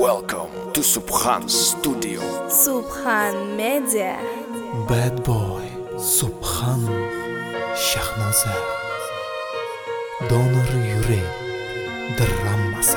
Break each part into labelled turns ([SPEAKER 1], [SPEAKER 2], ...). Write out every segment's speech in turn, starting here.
[SPEAKER 1] Welcome to Subhan Studio.
[SPEAKER 2] Subhan Media.
[SPEAKER 3] Bad boy Subhan Shahnoza Donor yurek dirranmasa.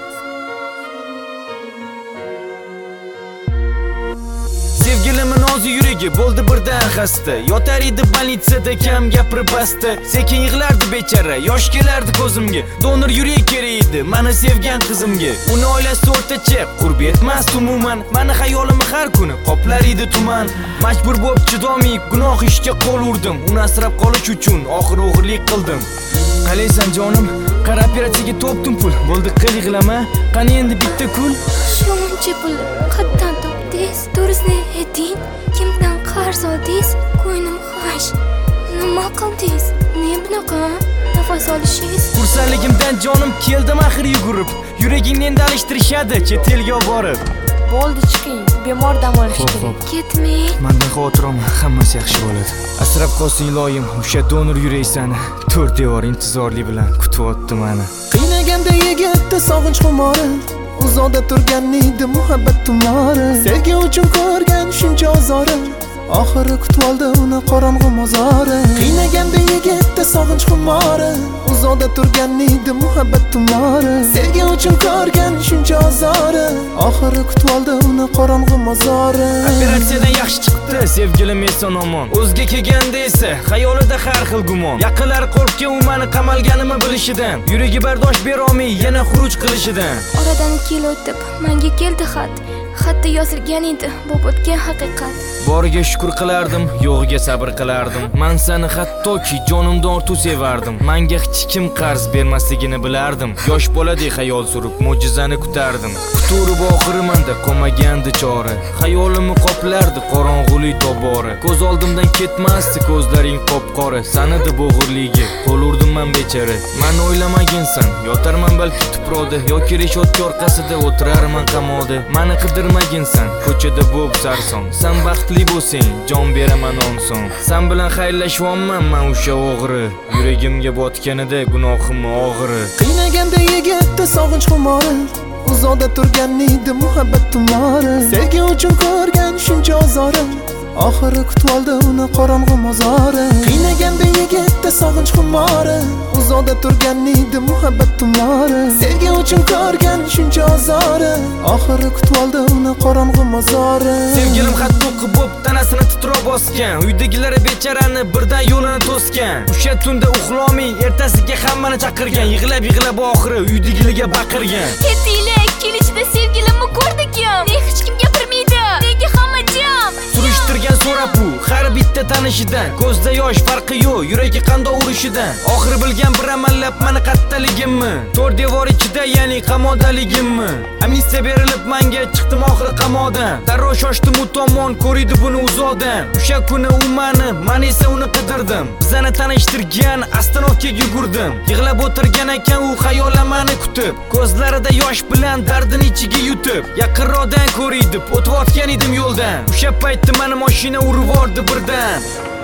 [SPEAKER 4] Sevgilimin o'zi yuragi bo'ldi birdan xasta. Yotar edi bolnitsada kam gapirib basta. Sekin yig'lardi bechara, yosh kelardi ko'zimga. Donor yurak kerak edi meni sevgan qizimga. Uni oilasi o'rtacha, qurb etmas umuman. Meni xayolimni har kuni qoplar edi tuman. Majbur bo'lib chidomay gunoh ishga qo'l urdim. Uni asrab qolish uchun oxir o'g'irlik qildim. Qalaysan jonim? Qara operatsiyaga topdim pul. Bo'ldi qil yig'lama. Qani endi bitta kul.
[SPEAKER 5] Shuncha pul qayerdan topdingiz? To'g'risini ayting, kimdan qarz oldingiz? Ko'nglim g'ash. Nima qildingiz? Ne bunaqa nafas olishingiz?
[SPEAKER 4] Xursandligimdan jonim keldim axir yugurib. Yuragingni endi alishtirishadi chet elga borib.
[SPEAKER 2] Bo'ldi chiqing, bemor dam olish kerak.
[SPEAKER 5] Ketmang.
[SPEAKER 4] Mendan xavotir olma, hammasi yaxshi bo'ladi. Asrab qolsin iloyim, o'sha donor yuraksani. To'rt devor intizorlik bilan kutyapti meni.
[SPEAKER 3] Qiynaganda yigitda sog'inch xumori, uzoqda turgan edi muhabbat tumori. Sevgi uchun ko'rgan shuncha ozori, oxiri kutvoldi uni qorong'u mozori. Qiynaganda yigitda sog'inch xumori, uzoqda turgan edi muhabbat tumori. Sevgi uchun ko'rgan shuncha ozori, oxiri kutvoldi uni qorong'u mozori.
[SPEAKER 4] Operatsiyadan yaxshi chiqdi, sevgilim eson omon. O'zga kelganda esa xayolida har xil gumon. Yaqinlari qo'rqgan u meni qamalganimni bilishidan, yuragi bardosh bera olmay yana xuruj qilishidan.
[SPEAKER 5] Oradan 2 yil o'tib menga keldi xat. Xatda yozilgan edi bu o'tgan haqiqat.
[SPEAKER 4] Boriga shukr qilardim, yo'g'iga sabr qilardim. Men seni hattoki jonimdan ortiq sevardim. Menga hech kim qarz bermasligini bilardim. Yosh boladek xayol surib mo'jizani kutardim. Quturib oxiri menda qolmagandi chora. Xayolimni qoplardi qorong'ulik tobora. Ko'z oldimdan ketmasdi ko'zlaring qop-qora. Sanidi bo'g'irligi, qo'l urdim men bechara. Men o'ylamaginsan, yotarman balki tuproqda yoki reshot orqasida o'tirarman qamoqda. Meni qidirmaginsan, ko'chada bo'p sarson. Sen baxtli bo'lsang, jon beraman onson. Sen bilan xayrlashvonman men o'sha o'g'ri. Yuragimga botganida gunohim og'iri.
[SPEAKER 3] Qiynaganda yigitda sog'inch xumori, uzoqda turgan edi muhabbat tumori. Sevgi uchun ko'rgan shuncha ozori, oxiri kutvoldi uni qorong'u mozori. Qiynaganda yigitda sog'inch xumori, uzoqda turgan edi muhabbat tumori. Sevgi uchun ko'rgan shuncha ozori, oxiri kutvoldi uni qorong'u mozori.
[SPEAKER 4] Sevgilim xat o'qib bo'p tanasini titroq bosgan. Uydagilar becharani birdan yo'lini to'sgan. O'sha tunda uxlomay ertasiga hammani chaqirgan. Yig'lab oxiri uydagilarga baqirgan.
[SPEAKER 5] Ketinglar, kelishida sevgilimni ko'rdik-ku. Hech kim gapirmaydi. Nega hamma jam?
[SPEAKER 4] Surishtirgan so'rab bu har bitta tanishidan. Ko'zda yosh farqi yo'q, yuragi qandoq urishidan. Oxiri bilgan bir amallab meni qattaligimmi? To'rt devor ichida, ya'ni qamodaligimmi? Amnistiya berilib menga chiqdim oxiri qamoqdan. Darrov shoshdim u tomon, ko'ridi buni uzoqdan. O'sha kuni u men esa uni qidirdim. Bizani tanishtirgan Astanovga yugurdim. Yig'lab o'tirgan ekan u xayolamani kutib. Ko'zlarida yosh bilan dardini ichiga yutib. Yaqinroqdan ko'ridi, o'tayotgan edim yo'ldan. O'sha paytda meni mashina urib yubordi birdan.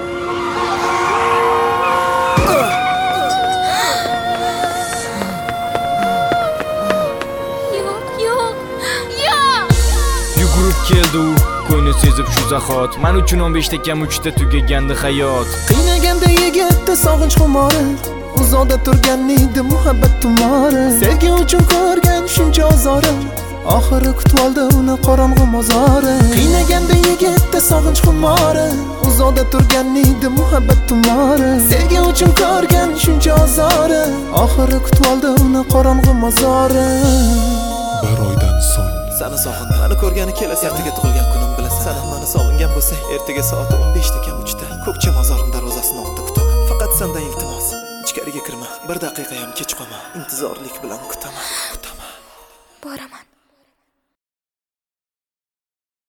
[SPEAKER 4] Yugurib keldi u, ko'ngli sezib shu zahot. Men uchun 15 ta kam 3 ta tugagandi hayot.
[SPEAKER 3] Qiynaganda yigitda sog'inch xumori, uzoqda turgan edi muhabbat tumori. Sevgi uchun ko'rgan shuncha ozori, oxiri kutvoldi uni qorong'u mozori. Qiynaganda yigitda sog'inch xumori, uzoqda turgan edi muhabbat tumori. Sevgi uchun ko'rgan shuncha ozori, oxiri kutvoldi uni qorong'u mozori.
[SPEAKER 6] Bir oydan so'ng
[SPEAKER 7] seni sog'indim. Meni ko'rgani kelasi ertaga tug'ilgan kunim bilasan. Sen meni sog'ingan bo'lsang, ertaga soat 15 ta kam 3 ta ko'kcha mozorim darvozasini otda kutib. Faqat sendan iltimos, ichkariga kirma. Bir daqiqa ham kech qolma. Intizorlik bilan kutaman.
[SPEAKER 5] Boraman.